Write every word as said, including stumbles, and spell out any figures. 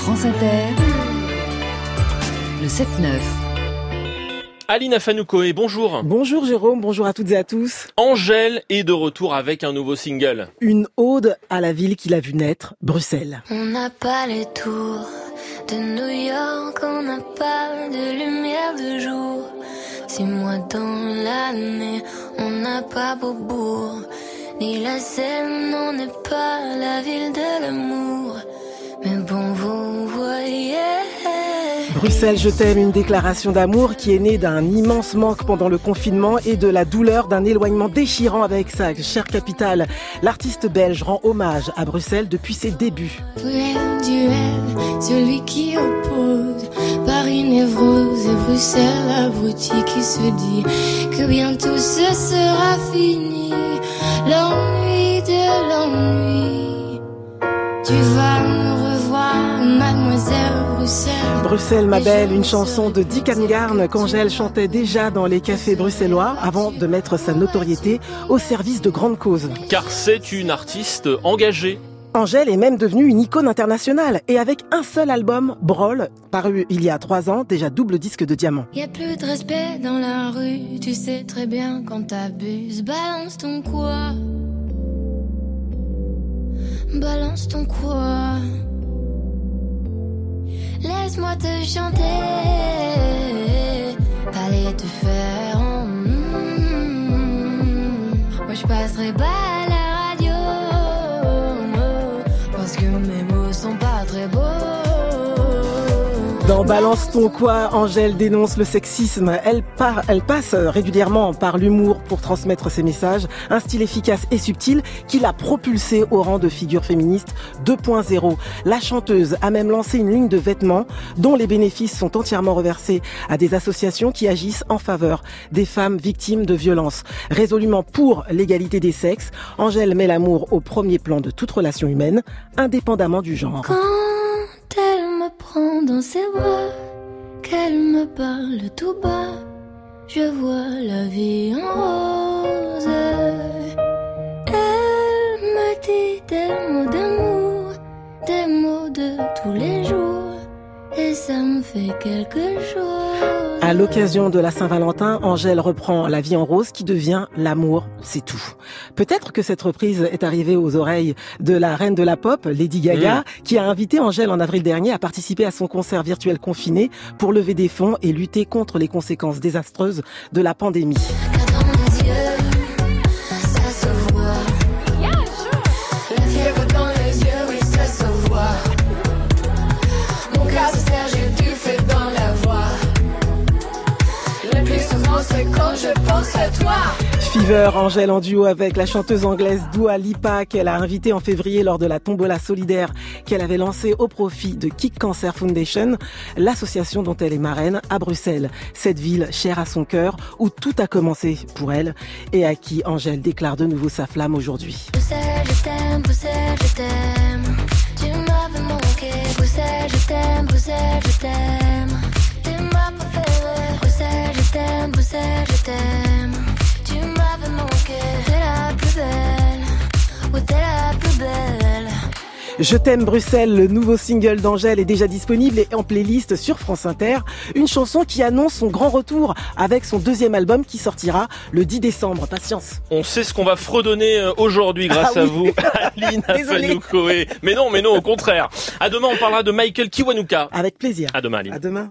France Inter, le sept neuf. Aline Afanoukoé, bonjour. Bonjour Jérôme, bonjour à toutes et à tous. Angèle est de retour avec un nouveau single. Une ode à la ville qu'il a vu naître, Bruxelles. On n'a pas les tours de New York, on n'a pas de lumière de jour. Six mois dans l'année, on n'a pas Beaubourg, ni la Seine, on n'est pas la ville de l'amour. Mais bon, vous voyez... Bruxelles, je t'aime, une déclaration d'amour qui est née d'un immense manque pendant le confinement et de la douleur d'un éloignement déchirant avec sa chère capitale. L'artiste belge rend hommage à Bruxelles depuis ses débuts. Duel, duel, celui qui oppose Paris névrose et Bruxelles abruti qui se dit que bientôt ce sera fini. L'ennui de l'ennui, tu vas me revoir, mademoiselle Bruxelles. Bruxelles, ma belle, une chanson de Dick Angarn qu'Angèle chantait déjà dans les cafés bruxellois avant de mettre sa notoriété au service de grandes causes. Car c'est une artiste engagée. Angèle est même devenue une icône internationale et avec un seul album, Brol, paru il y a trois ans, déjà double disque de diamant. Y a plus de respect dans la rue, tu sais très bien quand t'abuses. Balance ton quoi, balance ton quoi. Laisse-moi te chanter, allez te faire en mm, moi je passerai pas à la radio, parce que mes mots sont pas très beaux. Dans Balance ton quoi, Angèle dénonce le sexisme. Elle, part, elle passe régulièrement par l'humour pour transmettre ses messages. Un style efficace et subtil qui l'a propulsée au rang de figure féministe deux point zéro. La chanteuse a même lancé une ligne de vêtements dont les bénéfices sont entièrement reversés à des associations qui agissent en faveur des femmes victimes de violences. Résolument pour l'égalité des sexes, Angèle met l'amour au premier plan de toute relation humaine, indépendamment du genre. Quand elle me prend dans ses bras, qu'elle me parle tout bas, je vois la vie en rose. Elle me dit des mots d'amour, des mots de tous les jours, et ça me fait quelque chose. À l'occasion de la Saint-Valentin, Angèle reprend La vie en rose qui devient L'amour, c'est tout. Peut-être que cette reprise est arrivée aux oreilles de la reine de la pop, Lady Gaga, mmh. qui a invité Angèle en avril dernier à participer à son concert virtuel confiné pour lever des fonds et lutter contre les conséquences désastreuses de la pandémie. C'est quand je pense à toi. Fever, Angèle en duo avec la chanteuse anglaise Dua Lipa qu'elle a invitée en février lors de la tombola solidaire qu'elle avait lancée au profit de Kick Cancer Foundation, l'association dont elle est marraine à Bruxelles. Cette ville chère à son cœur où tout a commencé pour elle et à qui Angèle déclare de nouveau sa flamme aujourd'hui. Bruxelles, je t'aime, Bruxelles, je t'aime. Tu m'avais manqué, Bruxelles, je t'aime, Bruxelles, je t'aime. Tu m'as préféré, Bruxelles, je t'aime, Bruxelles, je t'aime. Tu m'avais manqué, t'es la plus belle, oui t'es la plus belle. Je t'aime Bruxelles, le nouveau single d'Angèle est déjà disponible et en playlist sur France Inter. Une chanson qui annonce son grand retour avec son deuxième album qui sortira le dix décembre. Patience. On sait ce qu'on va fredonner aujourd'hui grâce ah, à oui. vous, Aline Afanoukoé. Mais non, mais non, au contraire. À demain, on parlera de Michael Kiwanuka. Avec plaisir. À demain, Aline. À demain.